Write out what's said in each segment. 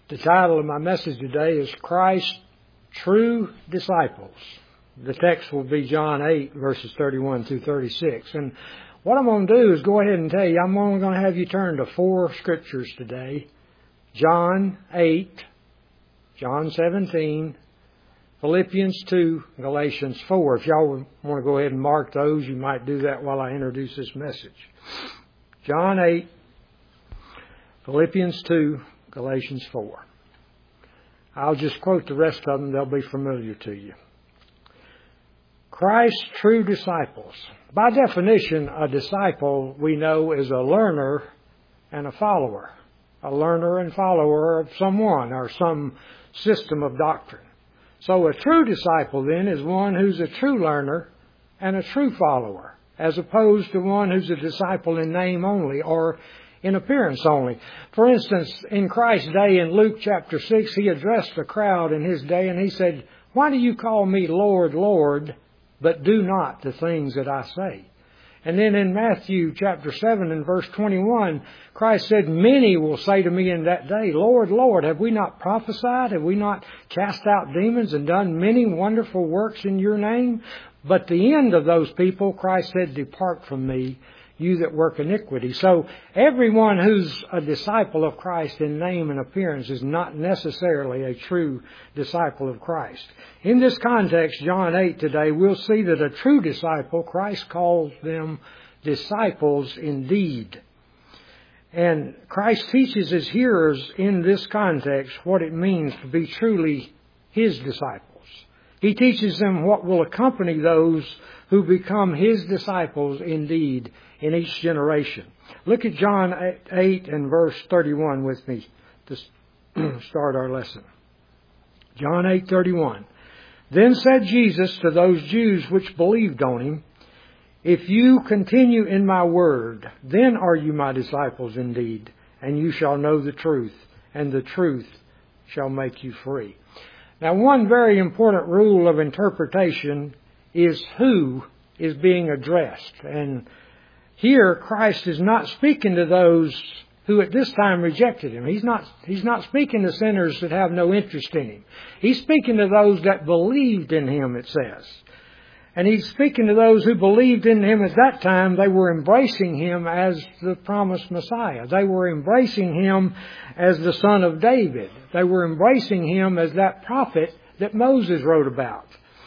The title of my message today is Christ's True Disciples. The text will be John 8, verses 31 through 36. And what I'm going to do is go ahead and tell you, I'm only going to have you turn to 4 scriptures today. John 8, John 17, Philippians 2, Galatians 4. If y'all want to go ahead and mark those, you might do that while I introduce this message. John 8, Philippians 2, Galatians 4. I'll just quote the rest of them. They'll be familiar to you. Christ's true disciples. By definition, a disciple, we know, is a learner and a follower. A learner and follower of someone or some system of doctrine. So a true disciple, then, is one who's a true learner and a true follower, as opposed to one who's a disciple in name only or in appearance only. For instance, in Christ's day in Luke chapter 6, He addressed the crowd in His day and He said, "Why do you call me Lord, Lord, but do not the things that I say?" And then in Matthew chapter 7 and verse 21, Christ said, "Many will say to me in that day, Lord, Lord, have we not prophesied? Have we not cast out demons and done many wonderful works in your name?" But the end of those people, Christ said, "Depart from me, you that work iniquity." So everyone who's a disciple of Christ in name and appearance is not necessarily a true disciple of Christ. In this context, John 8 today, we'll see that a true disciple, Christ calls them disciples indeed. And Christ teaches His hearers in this context what it means to be truly His disciples. He teaches them what will accompany those who become His disciples indeed in each generation. Look at John 8 and verse 31 with me to start our lesson. John 8:31. Then said Jesus to those Jews which believed on Him, "If you continue in my word, then are you my disciples indeed, and you shall know the truth, and the truth shall make you free." Now, one very important rule of interpretation is who is being addressed. And here, Christ is not speaking to those who at this time rejected Him. He's not speaking to sinners that have no interest in Him. He's speaking to those that believed in Him, it says. And He's speaking to those who believed in Him at that time. They were embracing Him as the promised Messiah. They were embracing Him as the Son of David. They were embracing Him as that prophet that Moses wrote about.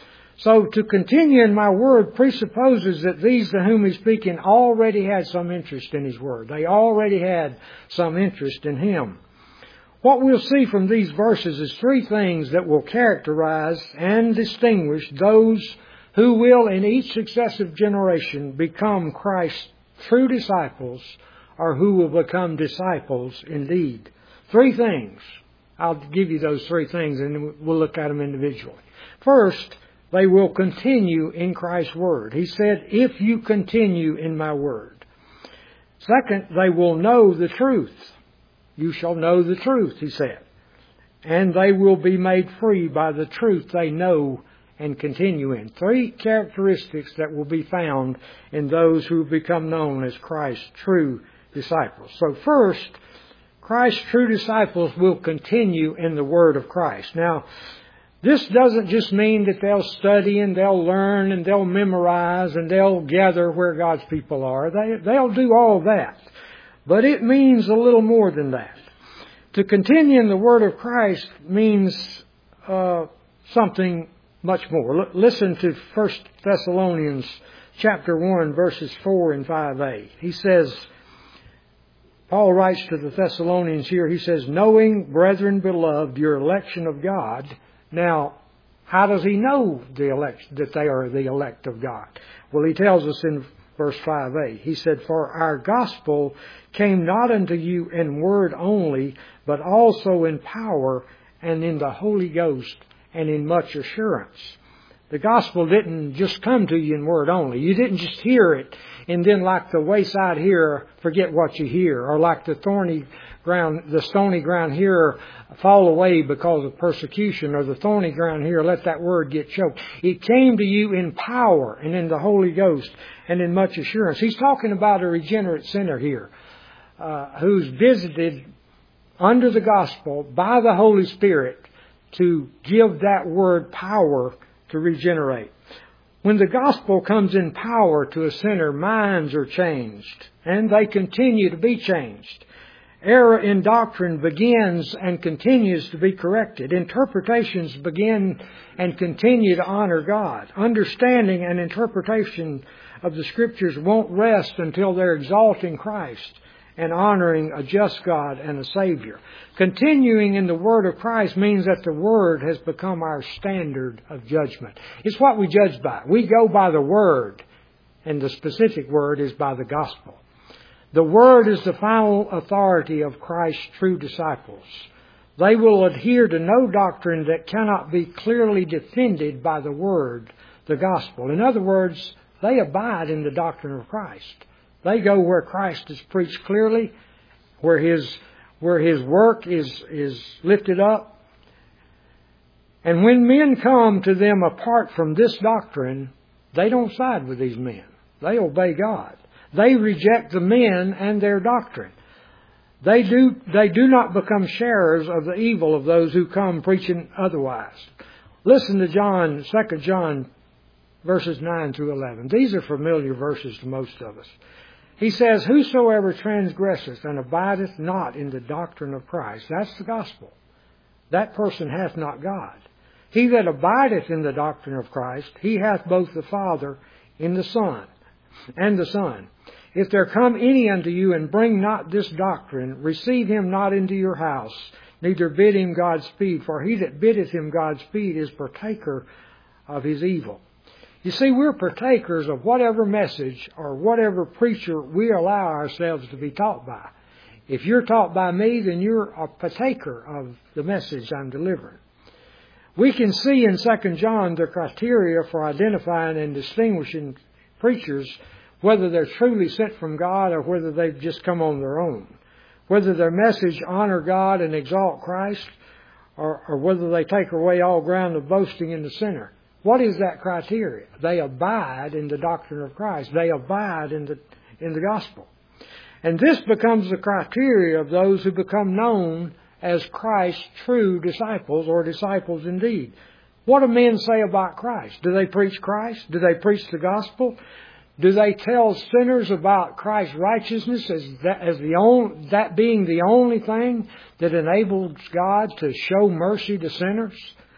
So to continue in my word presupposes that these to whom He's speaking already had some interest in His word. They already had some interest in Him. What we'll see from these verses is 3 things that will characterize and distinguish those who will in each successive generation become Christ's true disciples or who will become disciples indeed. 3 things. I'll give you those 3 things and we'll look at them individually. First, they will continue in Christ's word. He said, "If you continue in my word." Second, they will know the truth. "You shall know the truth," He said. And they will be made free by the truth they know and continue in. 3 characteristics that will be found in those who become known as Christ's true disciples. So first, Christ's true disciples will continue in the Word of Christ. Now, this doesn't just mean that they'll study and they'll learn and they'll memorize and they'll gather where God's people are. They'll do all that. But it means a little more than that. To continue in the Word of Christ means something much more. Listen to 1 Thessalonians chapter 1, verses 4 and 5a. He says, Paul writes to the Thessalonians here, he says, "Knowing, brethren beloved, your election of God." Now, how does he know the elect, that they are the elect of God? Well, he tells us in verse 5a. He said, "For our gospel came not unto you in word only, but also in power and in the Holy Ghost and in much assurance." The gospel didn't just come to you in word only. You didn't just hear it and then like the wayside hearer forget what you hear, or like the stony ground hearer fall away because of persecution, or the thorny ground hearer let that word get choked. It came to you in power and in the Holy Ghost and in much assurance. He's talking about a regenerate sinner here who's visited under the gospel by the Holy Spirit to give that word power to regenerate. When the gospel comes in power to a sinner, minds are changed, and they continue to be changed. Error in doctrine begins and continues to be corrected. Interpretations begin and continue to honor God. Understanding and interpretation of the Scriptures won't rest until they're exalting Christ and honoring a just God and a Savior. Continuing in the Word of Christ means that the Word has become our standard of judgment. It's what we judge by. We go by the Word, and the specific Word is by the Gospel. The Word is the final authority of Christ's true disciples. They will adhere to no doctrine that cannot be clearly defended by the Word, the Gospel. In other words, they abide in the doctrine of Christ. They go where Christ is preached clearly, where His work is lifted up. And when men come to them apart from this doctrine, they don't side with these men. They obey God. They reject the men and their doctrine. They do not become sharers of the evil of those who come preaching otherwise. Listen to 2 John verses 9 through 11. These are familiar verses to most of us. He says, "Whosoever transgresseth and abideth not in the doctrine of Christ," that's the gospel, "that person hath not God. He that abideth in the doctrine of Christ, he hath both the Father and the Son. If there come any unto you and bring not this doctrine, receive him not into your house, neither bid him Godspeed, for he that biddeth him Godspeed is partaker of his evil." You see, we're partakers of whatever message or whatever preacher we allow ourselves to be taught by. If you're taught by me, then you're a partaker of the message I'm delivering. We can see in 2 John the criteria for identifying and distinguishing preachers, whether they're truly sent from God or whether they've just come on their own. Whether their message honor God and exalt Christ, or whether they take away all ground of boasting in the sinner. What is that criteria? They abide in the doctrine of Christ. They abide in the gospel. And this becomes the criteria of those who become known as Christ's true disciples, or disciples indeed. What do men say about Christ? Do they preach Christ? Do they preach the gospel? Do they tell sinners about Christ's righteousness as that being the only thing that enables God to show mercy to sinners?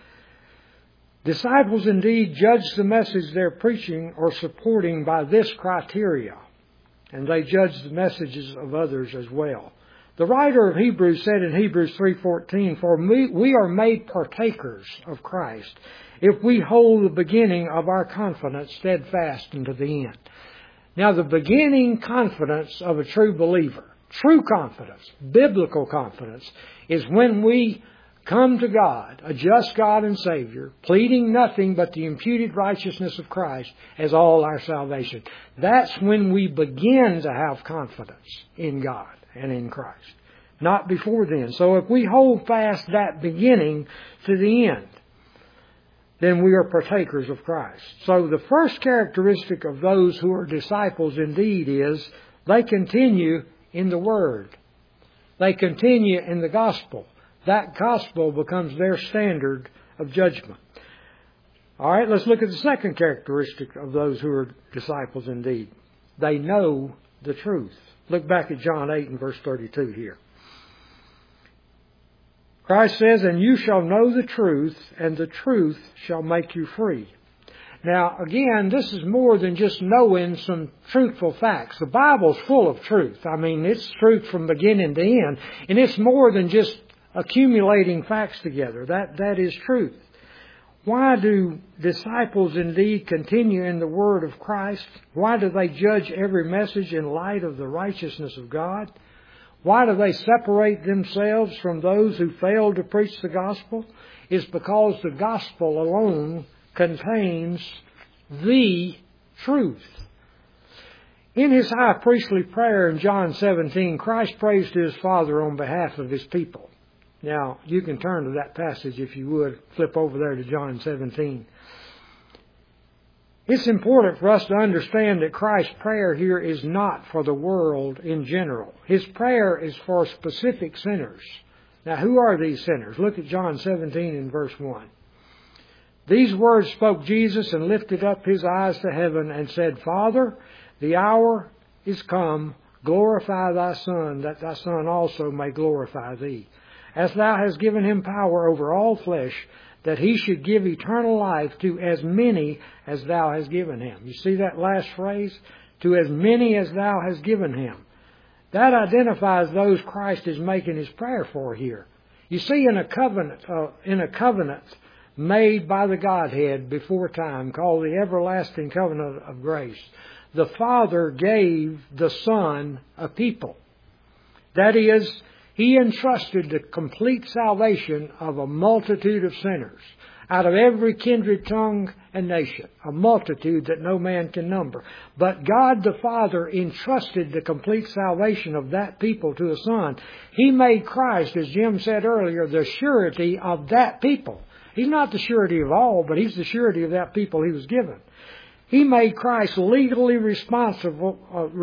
Disciples indeed judge the message they're preaching or supporting by this criteria, and they judge the messages of others as well. The writer of Hebrews said in Hebrews 3:14, "For we are made partakers of Christ, if we hold the beginning of our confidence steadfast unto the end." Now, the beginning confidence of a true believer, true confidence, biblical confidence, is when we come to God, a just God and Savior, pleading nothing but the imputed righteousness of Christ as all our salvation. That's when we begin to have confidence in God and in Christ. Not before then. So if we hold fast that beginning to the end, then we are partakers of Christ. So the first characteristic of those who are disciples indeed is they continue in the Word. They continue in the gospel. That gospel becomes their standard of judgment. All right, let's look at the second characteristic of those who are disciples indeed. They know the truth. Look back at John 8 and verse 32 here. Christ says, "And you shall know the truth, and the truth shall make you free." Now, again, this is more than just knowing some truthful facts. The Bible's full of truth. I mean, it's truth from beginning to end. And it's more than just accumulating facts together. That is truth. Why do disciples indeed continue in the Word of Christ? Why do they judge every message in light of the righteousness of God? Why do they separate themselves from those who fail to preach the gospel? It's because the gospel alone contains the truth. In His high priestly prayer in John 17, Christ prays to His Father on behalf of His people. Now, you can turn to that passage if you would. Flip over there to John 17. It's important for us to understand that Christ's prayer here is not for the world in general. His prayer is for specific sinners, Now, who are these sinners? Look at John 17 and verse 1. These words spoke Jesus and lifted up His eyes to heaven and said, Father, the hour is come. Glorify Thy Son, that Thy Son also may glorify Thee. As Thou hast given Him power over all flesh, that He should give eternal life to as many as Thou hast given Him. You see that last phrase? To as many as Thou hast given Him. That identifies those Christ is making His prayer for here. You see, in a covenant made by the Godhead before time, called the everlasting covenant of grace, the Father gave the Son a people. That is, He entrusted the complete salvation of a multitude of sinners out of every kindred, tongue, and nation, a multitude that no man can number. But God the Father entrusted the complete salvation of that people to the Son. He made Christ, as Jim said earlier, the surety of that people. He's not the surety of all, but He's the surety of that people He was given. He made Christ legally responsible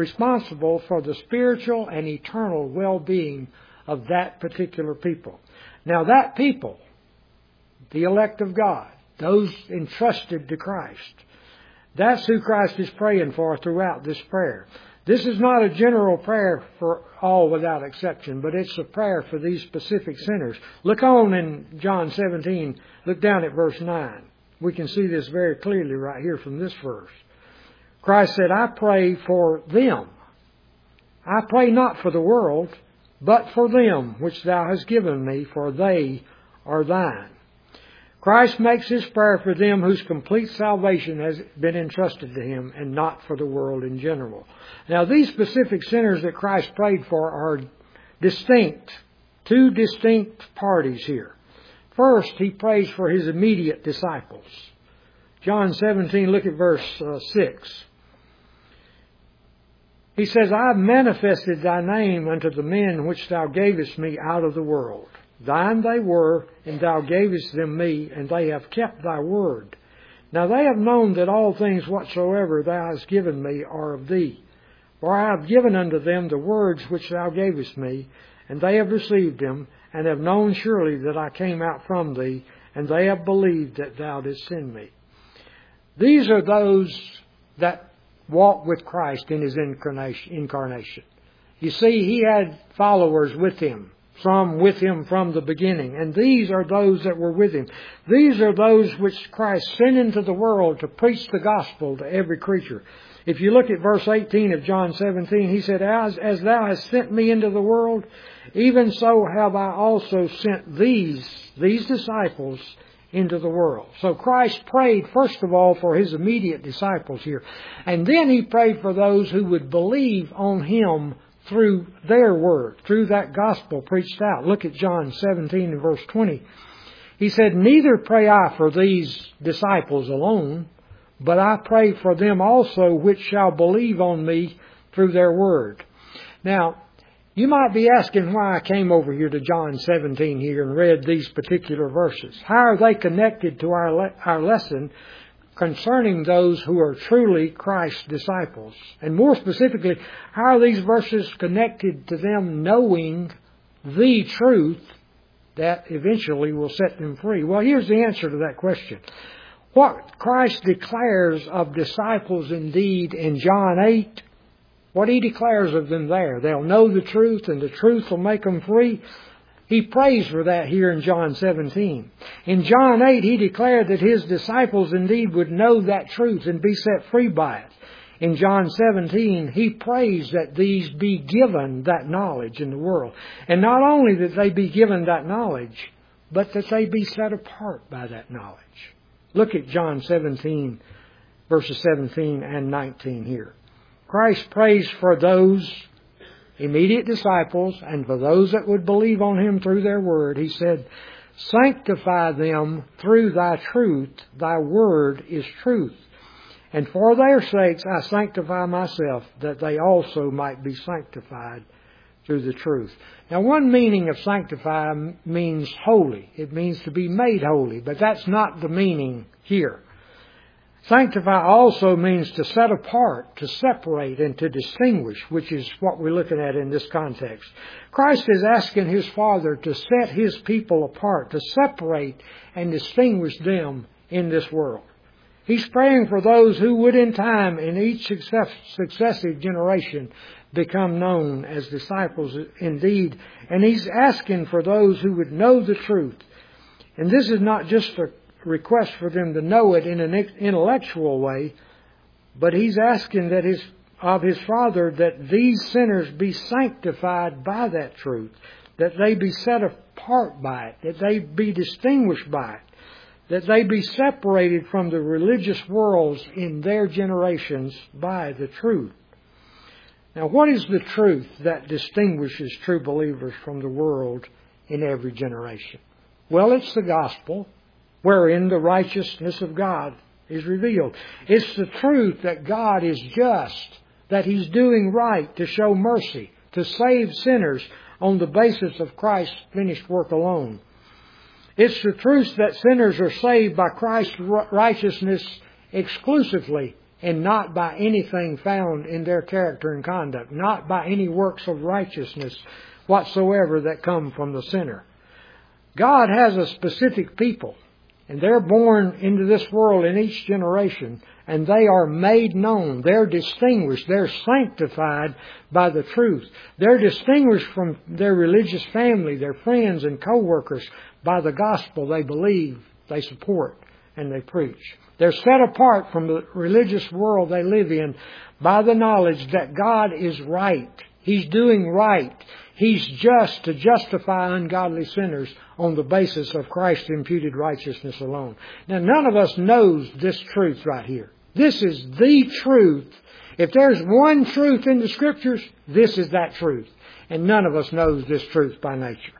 for the spiritual and eternal well-being of that particular people. Now that people, the elect of God, those entrusted to Christ, that's who Christ is praying for throughout this prayer. This is not a general prayer for all without exception, but it's a prayer for these specific sinners. Look on in John 17, look down at verse 9. We can see this very clearly right here from this verse. Christ said, I pray for them. I pray not for the world, but for them which Thou hast given me, for they are Thine. Christ makes His prayer for them whose complete salvation has been entrusted to Him and not for the world in general. Now, these specific sinners that Christ prayed for are distinct, two distinct parties here. First, He prays for His immediate disciples. John 17, look at verse 6. He says, I have manifested Thy name unto the men which Thou gavest me out of the world. Thine they were, and Thou gavest them me, and they have kept Thy word. Now they have known that all things whatsoever Thou hast given me are of Thee. For I have given unto them the words which Thou gavest me, and they have received them, and have known surely that I came out from Thee, and they have believed that Thou didst send me. These are those that walk with Christ in His incarnation. You see, He had followers with Him. Some with Him from the beginning. And these are those that were with Him. These are those which Christ sent into the world to preach the gospel to every creature. If you look at verse 18 of John 17, He said, As Thou hast sent me into the world, even so have I also sent these disciples into the world. So Christ prayed, first of all, for His immediate disciples here. And then He prayed for those who would believe on Him through their word, through that gospel preached out. Look at John 17 and verse 20. He said, Neither pray I for these disciples alone, but I pray for them also which shall believe on me through their word. Now, you might be asking why I came over here to John 17 here and read these particular verses. How are they connected to our lesson concerning those who are truly Christ's disciples? And more specifically, how are these verses connected to them knowing the truth that eventually will set them free? Well, here's the answer to that question. What Christ declares of disciples indeed in John 8, what He declares of them there, they'll know the truth and the truth will make them free. He prays for that here in John 17. In John 8, He declared that His disciples indeed would know that truth and be set free by it. In John 17, He prays that these be given that knowledge in the world. And not only that they be given that knowledge, but that they be set apart by that knowledge. Look at John 17, verses 17 and 19 here. Christ prays for those immediate disciples and for those that would believe on Him through their word. He said, Sanctify them through Thy truth. Thy word is truth. And for their sakes I sanctify myself, that they also might be sanctified through the truth. Now, one meaning of sanctify means holy. It means to be made holy, but that's not the meaning here. Sanctify also means to set apart, to separate, and to distinguish, which is what we're looking at in this context. Christ is asking His Father to set His people apart, to separate and distinguish them in this world. He's praying for those who would in time, in each successive generation, become known as disciples indeed. And He's asking for those who would know the truth. And this is not just a request for them to know it in an intellectual way, but He's asking that of His Father that these sinners be sanctified by that truth, that they be set apart by it, that they be distinguished by it, that they be separated from the religious worlds in their generations by the truth. Now, what is the truth that distinguishes true believers from the world in every generation? Well, it's the gospel, wherein the righteousness of God is revealed. It's the truth that God is just, that He's doing right to show mercy, to save sinners on the basis of Christ's finished work alone. It's the truth that sinners are saved by Christ's righteousness exclusively and not by anything found in their character and conduct, not by any works of righteousness whatsoever that come from the sinner. God has a specific people, and they're born into this world in each generation, and they are made known. They're distinguished. They're sanctified by the truth. They're distinguished from their religious family, their friends and co-workers by the gospel they believe, they support, and they preach. They're set apart from the religious world they live in by the knowledge that God is right. He's doing right. He's just to justify ungodly sinners on the basis of Christ's imputed righteousness alone. Now, none of us knows this truth right here. This is the truth. If there's one truth in the Scriptures, this is that truth. And none of us knows this truth by nature.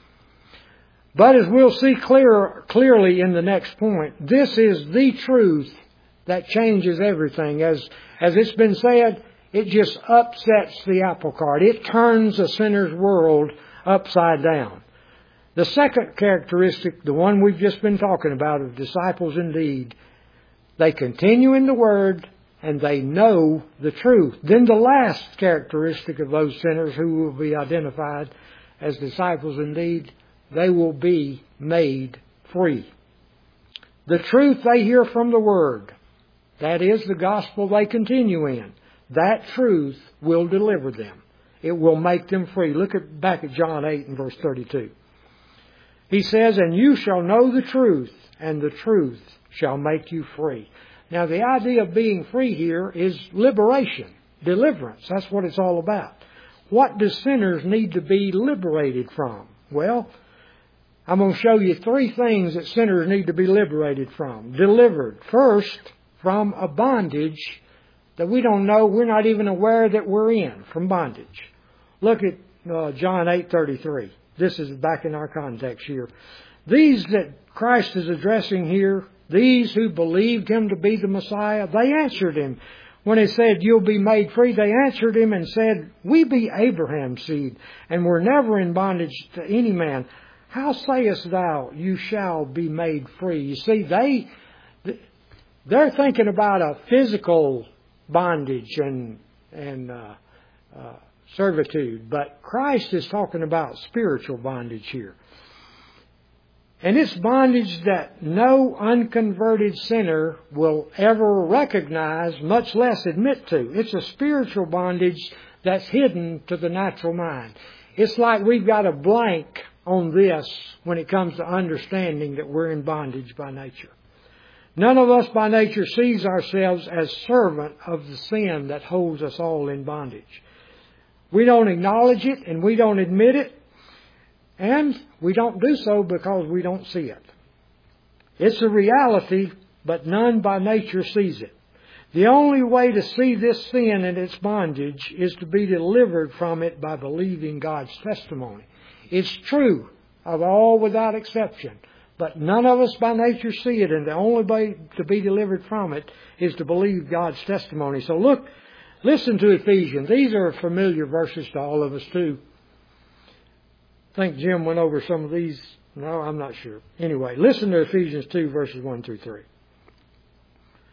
But as we'll see clearly in the next point, this is the truth that changes everything. As it's been said, it just upsets the apple cart. It turns a sinner's world upside down. The second characteristic, the one we've just been talking about of disciples indeed, they continue in the Word and they know the truth. Then the last characteristic of those sinners who will be identified as disciples indeed, they will be made free. The truth they hear from the Word, that is the gospel they continue in, that truth will deliver them. It will make them free. Look back at John 8 and verse 32. He says, "And you shall know the truth, and the truth shall make you free." Now, the idea of being free here is liberation, deliverance. That's what it's all about. What do sinners need to be liberated from? Well, I'm going to show you three things that sinners need to be liberated from. Delivered, first, from a bondage that we don't know, we're not even aware that we're in, from bondage. Look at John 8:33. This is back in our context here. These that Christ is addressing here, these who believed Him to be the Messiah, they answered Him. When He said, "You'll be made free," they answered Him and said, "We be Abraham's seed, and we're never in bondage to any man. How sayest thou, you shall be made free?" You see, they're thinking about a physical bondage and servitude, but Christ is talking about spiritual bondage here. And it's bondage that no unconverted sinner will ever recognize, much less admit to. It's a spiritual bondage that's hidden to the natural mind. It's like we've got a blank on this when it comes to understanding that we're in bondage by nature. None of us by nature sees ourselves as servant of the sin that holds us all in bondage. We don't acknowledge it and we don't admit it, and we don't do so because we don't see it. It's a reality, but none by nature sees it. The only way to see this sin and its bondage is to be delivered from it by believing God's testimony. It's true of all without exception. But none of us by nature see it, and the only way to be delivered from it is to believe God's testimony. So listen to Ephesians. These are familiar verses to all of us too. I think Jim went over some of these. No, I'm not sure. Anyway, listen to Ephesians 2 verses 1 through 3.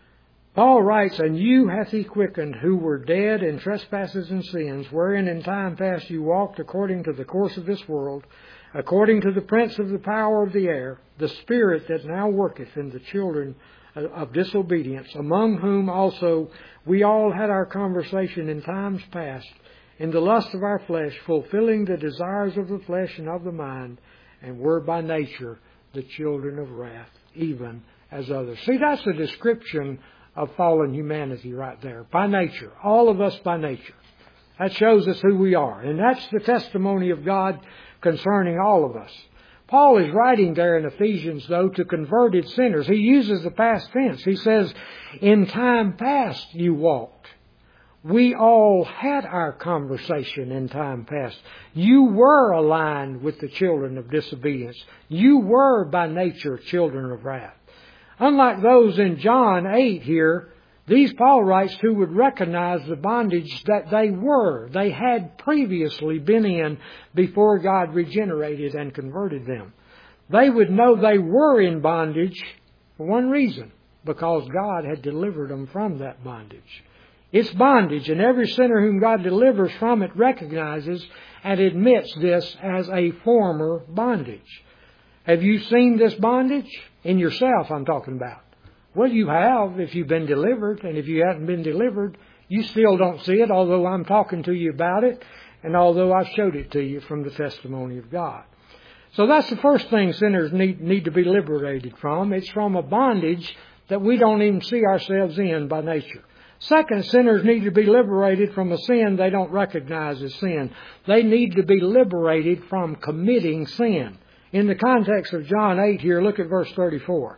Paul writes, "And you hath He quickened, who were dead in trespasses and sins, wherein in time past you walked according to the course of this world, according to the prince of the power of the air, the spirit that now worketh in the children of disobedience, among whom also we all had our conversation in times past, in the lust of our flesh, fulfilling the desires of the flesh and of the mind, and were by nature the children of wrath, even as others." See, that's a description of fallen humanity right there. By nature. All of us by nature. That shows us who we are. And that's the testimony of God concerning all of us. Paul is writing there in Ephesians, though, to converted sinners. He uses the past tense. He says, "In time past you walked." We all had our conversation in time past. You were aligned with the children of disobedience. You were by nature children of wrath. Unlike those in John 8 here, these Paul writes who would recognize the bondage that they had previously been in before God regenerated and converted them. They would know they were in bondage for one reason, because God had delivered them from that bondage. It's bondage, and every sinner whom God delivers from it recognizes and admits this as a former bondage. Have you seen this bondage? In yourself, I'm talking about. Well, you have if you've been delivered, and if you haven't been delivered, you still don't see it, although I'm talking to you about it, and although I've showed it to you from the testimony of God. So that's the first thing sinners need to be liberated from. It's from a bondage that we don't even see ourselves in by nature. Second, sinners need to be liberated from a sin they don't recognize as sin. They need to be liberated from committing sin. In the context of John 8 here, look at verse 34.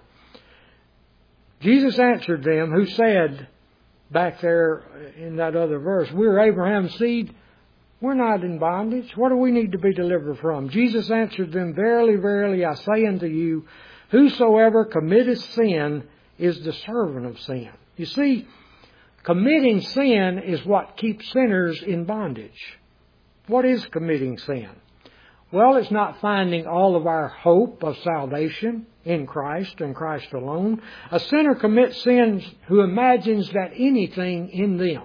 Jesus answered them, who said, back there in that other verse, "We're Abraham's seed. We're not in bondage. What do we need to be delivered from?" Jesus answered them, "Verily, verily, I say unto you, whosoever committeth sin is the servant of sin." You see, committing sin is what keeps sinners in bondage. What is committing sin? Well, it's not finding all of our hope of salvation in Christ and Christ alone. A sinner commits sins who imagines that anything in them,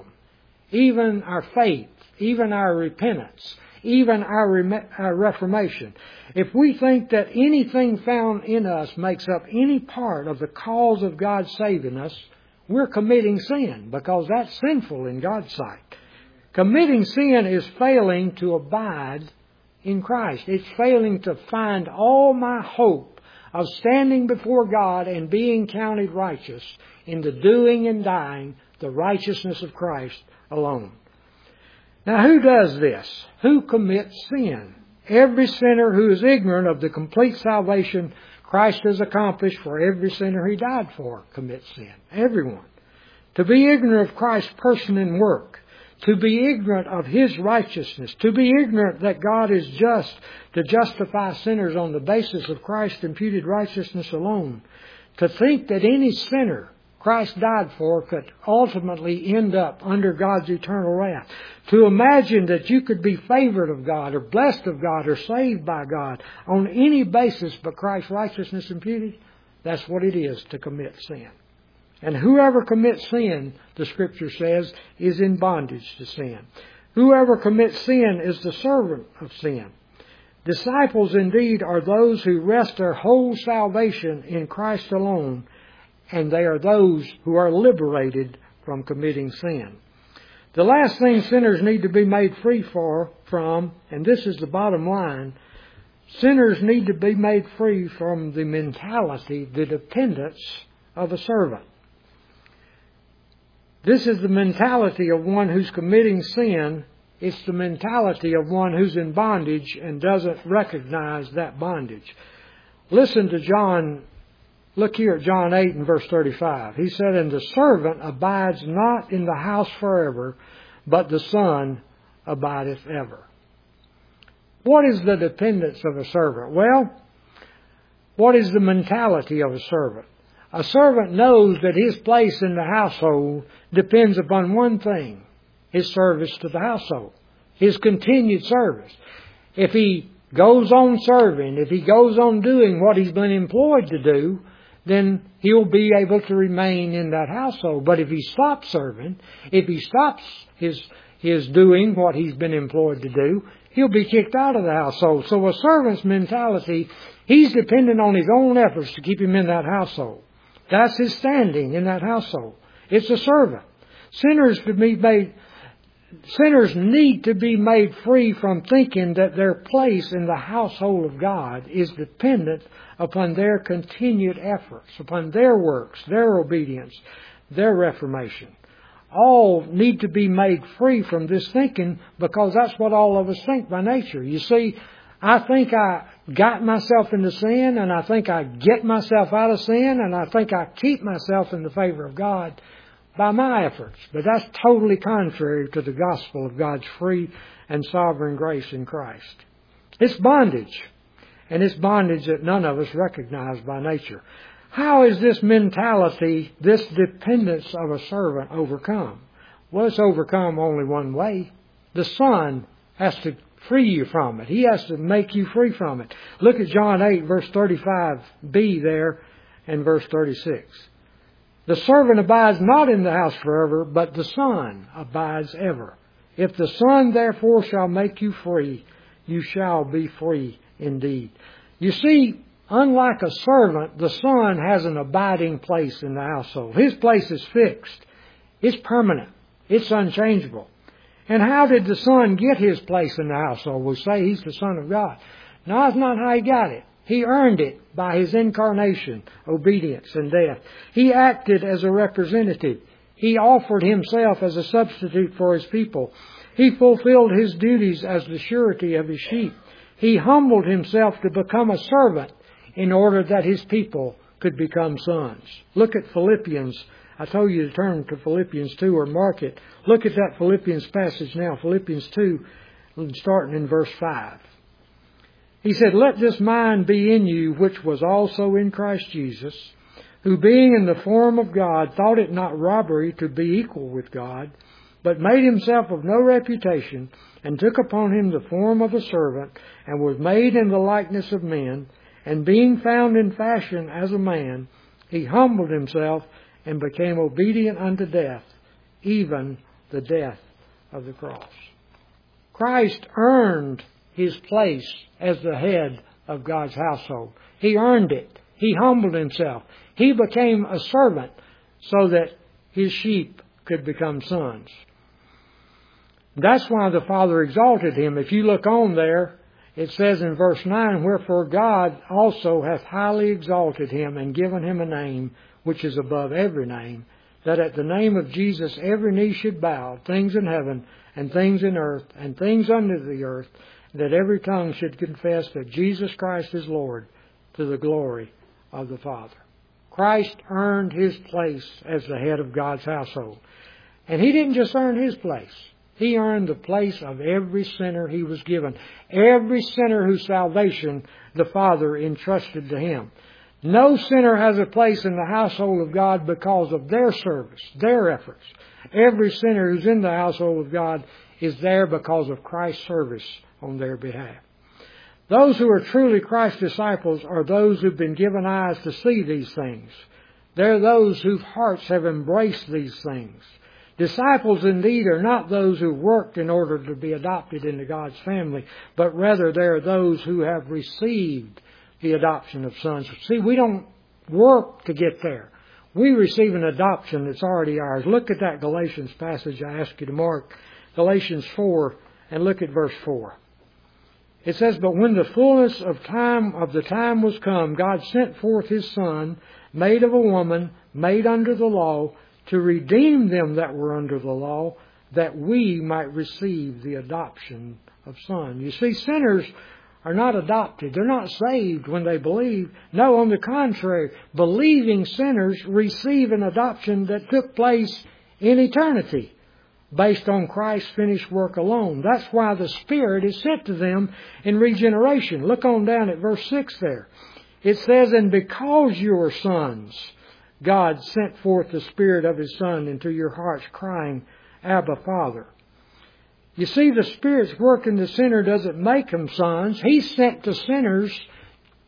even our faith, even our repentance, even our reformation, if we think that anything found in us makes up any part of the cause of God saving us, we're committing sin, because that's sinful in God's sight. Committing sin is failing to abide in Christ. It's failing to find all my hope of standing before God and being counted righteous in the doing and dying the righteousness of Christ alone. Now, who does this? Who commits sin? Every sinner who is ignorant of the complete salvation Christ has accomplished for every sinner He died for commits sin. Everyone. To be ignorant of Christ's person and work, to be ignorant of His righteousness, to be ignorant that God is just to justify sinners on the basis of Christ's imputed righteousness alone, to think that any sinner Christ died for could ultimately end up under God's eternal wrath, to imagine that you could be favored of God or blessed of God or saved by God on any basis but Christ's righteousness imputed, that's what it is to commit sin. And whoever commits sin, the Scripture says, is in bondage to sin. Whoever commits sin is the servant of sin. Disciples indeed are those who rest their whole salvation in Christ alone, and they are those who are liberated from committing sin. The last thing sinners need to be made free from, and this is the bottom line, sinners need to be made free from the mentality, the dependence of a servant. This is the mentality of one who's committing sin. It's the mentality of one who's in bondage and doesn't recognize that bondage. Listen to John. Look here at John 8 and verse 35. He said, "And the servant abides not in the house forever, but the Son abideth ever." What is the dependence of a servant? Well, what is the mentality of a servant? A servant knows that his place in the household depends upon one thing: his service to the household, his continued service. If he goes on serving, if he goes on doing what he's been employed to do, then he'll be able to remain in that household. But if he stops serving, if he stops his doing what he's been employed to do, he'll be kicked out of the household. So a servant's mentality, he's dependent on his own efforts to keep him in that household. That's his standing in that household. It's a servant. Sinners need to be made free from thinking that their place in the household of God is dependent upon their continued efforts, upon their works, their obedience, their reformation. All need to be made free from this thinking, because that's what all of us think by nature. You see, I think I got myself into sin, and I think I get myself out of sin, and I think I keep myself in the favor of God by my efforts. But that's totally contrary to the gospel of God's free and sovereign grace in Christ. It's bondage, and it's bondage that none of us recognize by nature. How is this mentality, this dependence of a servant overcome? Well, it's overcome only one way. The Son has to free you from it. He has to make you free from it. Look at John 8, verse 35b there, and verse 36. The servant abides not in the house forever, but the Son abides ever. If the Son therefore shall make you free, you shall be free indeed. You see, unlike a servant, the Son has an abiding place in the household. His place is fixed. It's permanent. It's unchangeable. And how did the Son get His place in the household? We'll say He's the Son of God. No, that's not how He got it. He earned it by His incarnation, obedience, and death. He acted as a representative. He offered Himself as a substitute for His people. He fulfilled His duties as the surety of His sheep. He humbled Himself to become a servant in order that His people could become sons. Look at Philippians. I told you to turn to Philippians 2 or mark it. Look at that Philippians passage now, Philippians 2, starting in verse 5. He said, "Let this mind be in you, which was also in Christ Jesus, who being in the form of God, thought it not robbery to be equal with God, but made Himself of no reputation, and took upon Him the form of a servant, and was made in the likeness of men. And being found in fashion as a man, He humbled Himself, and became obedient unto death, even the death of the cross." Christ earned His place as the head of God's household. He earned it. He humbled Himself. He became a servant so that His sheep could become sons. That's why the Father exalted Him. If you look on there, it says in verse 9, "Wherefore God also hath highly exalted Him, and given Him a name which is above every name, that at the name of Jesus every knee should bow, things in heaven, and things in earth, and things under the earth, that every tongue should confess that Jesus Christ is Lord, to the glory of the Father." Christ earned His place as the head of God's household. And He didn't just earn His place. He earned the place of every sinner He was given. Every sinner whose salvation the Father entrusted to Him. No sinner has a place in the household of God because of their service, their efforts. Every sinner who's in the household of God is there because of Christ's service on their behalf. Those who are truly Christ's disciples are those who've been given eyes to see these things. They're those whose hearts have embraced these things. Disciples indeed are not those who worked in order to be adopted into God's family, but rather they are those who have received the adoption of sons. See, we don't work to get there. We receive an adoption that's already ours. Look at that Galatians passage I asked you to mark, Galatians 4, and look at verse 4. It says, "But when the fullness of the time was come, God sent forth His Son, made of a woman, made under the law, to redeem them that were under the law, that we might receive the adoption of sons." You see, sinners are not adopted. They're not saved when they believe. No, on the contrary, believing sinners receive an adoption that took place in eternity based on Christ's finished work alone. That's why the Spirit is sent to them in regeneration. Look on down at verse 6 there. It says, "And because you are sons, God sent forth the Spirit of His Son into your hearts, crying, Abba, Father." You see, the Spirit's work in the sinner doesn't make them sons. He's sent to sinners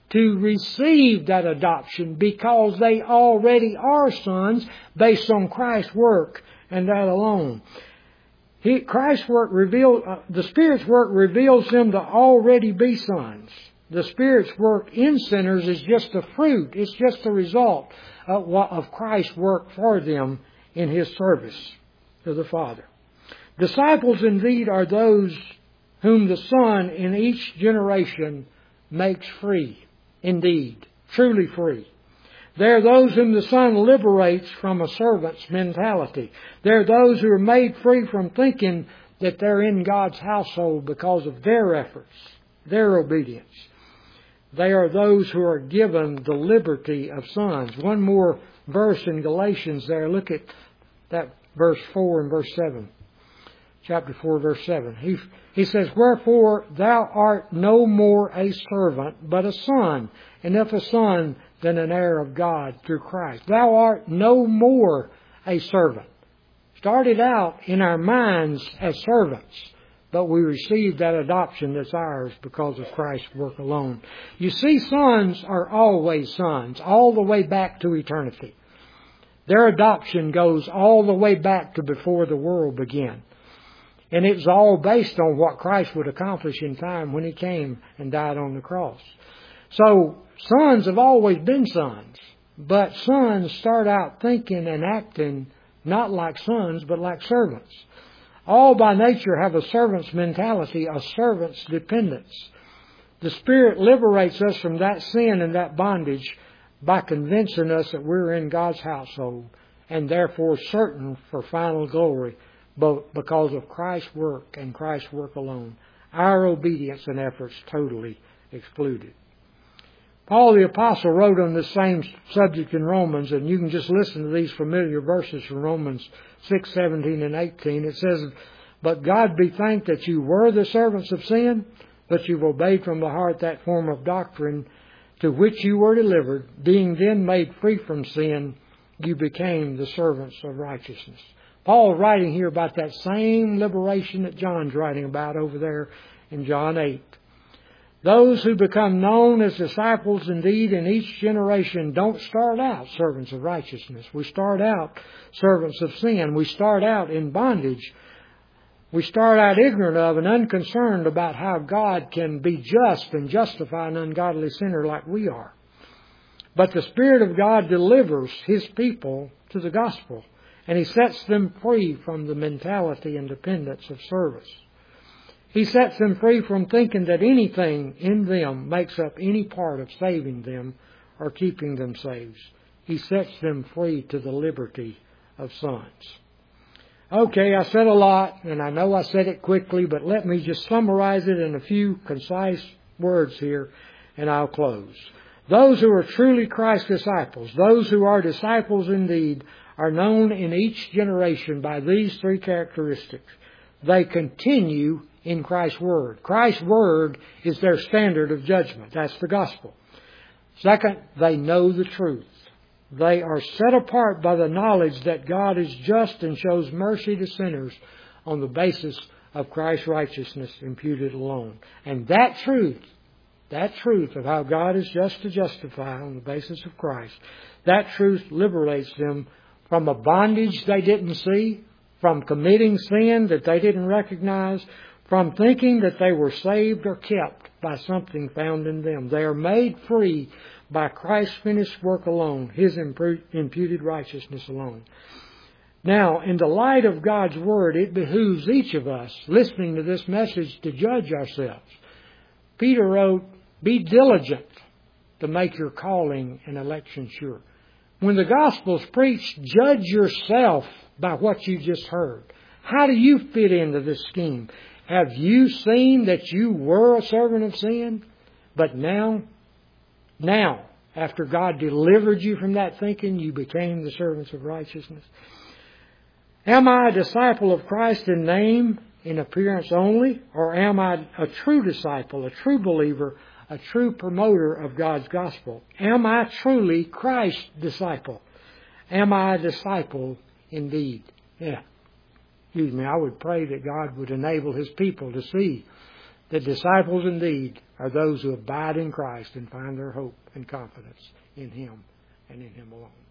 to receive that adoption because they already are sons based on Christ's work and that alone. Christ's work the Spirit's work reveals them to already be sons. The Spirit's work in sinners is just a fruit. It's just a result of Christ's work for them in His service to the Father. Disciples indeed are those whom the Son in each generation makes free. Indeed, truly free. They are those whom the Son liberates from a servant's mentality. They are those who are made free from thinking that they're in God's household because of their efforts, their obedience. They are those who are given the liberty of sons. One more verse in Galatians there. Look at that verse 4 and verse 7. Chapter 4, verse 7. He says, "Wherefore thou art no more a servant, but a son, and if a son, then an heir of God through Christ." Thou art no more a servant. Started out in our minds as servants, but we received that adoption that's ours because of Christ's work alone. You see, sons are always sons, all the way back to eternity. Their adoption goes all the way back to before the world began. And it's all based on what Christ would accomplish in time when He came and died on the cross. So, sons have always been sons. But sons start out thinking and acting not like sons, but like servants. All by nature have a servant's mentality, a servant's dependence. The Spirit liberates us from that sin and that bondage by convincing us that we're in God's household and therefore certain for final glory, but because of Christ's work and Christ's work alone. Our obedience and efforts totally excluded. Paul the Apostle wrote on this same subject in Romans, and you can just listen to these familiar verses from Romans 6, 17 and 18. It says, "But God be thanked that you were the servants of sin, but you've obeyed from the heart that form of doctrine to which you were delivered. Being then made free from sin, you became the servants of righteousness." Paul's writing here about that same liberation that John's writing about over there in John 8. Those who become known as disciples indeed in each generation don't start out servants of righteousness. We start out servants of sin. We start out in bondage. We start out ignorant of and unconcerned about how God can be just and justify an ungodly sinner like we are. But the Spirit of God delivers His people to the gospel, and He sets them free from the mentality and dependence of service. He sets them free from thinking that anything in them makes up any part of saving them or keeping them saved. He sets them free to the liberty of sons. Okay, I said a lot, and I know I said it quickly, but let me just summarize it in a few concise words here, and I'll close. Those who are truly Christ's disciples, those who are disciples indeed, are known in each generation by these three characteristics. They continue in Christ's Word. Christ's Word is their standard of judgment. That's the gospel. Second, they know the truth. They are set apart by the knowledge that God is just and shows mercy to sinners on the basis of Christ's righteousness imputed alone. And that truth of how God is just to justify on the basis of Christ, that truth liberates them from a bondage they didn't see, from committing sin that they didn't recognize, from thinking that they were saved or kept by something found in them. They are made free by Christ's finished work alone, His imputed righteousness alone. Now, in the light of God's Word, it behooves each of us listening to this message to judge ourselves. Peter wrote, "Be diligent to make your calling and election sure." When the gospel's preached, judge yourself by what you just heard. How do you fit into this scheme? Have you seen that you were a servant of sin? But now, after God delivered you from that thinking, you became the servants of righteousness. Am I a disciple of Christ in name, in appearance only? Or am I a true disciple, a true believer, a true promoter of God's gospel? Am I truly Christ's disciple? Am I a disciple indeed? I would pray that God would enable His people to see that disciples indeed are those who abide in Christ and find their hope and confidence in Him and in Him alone.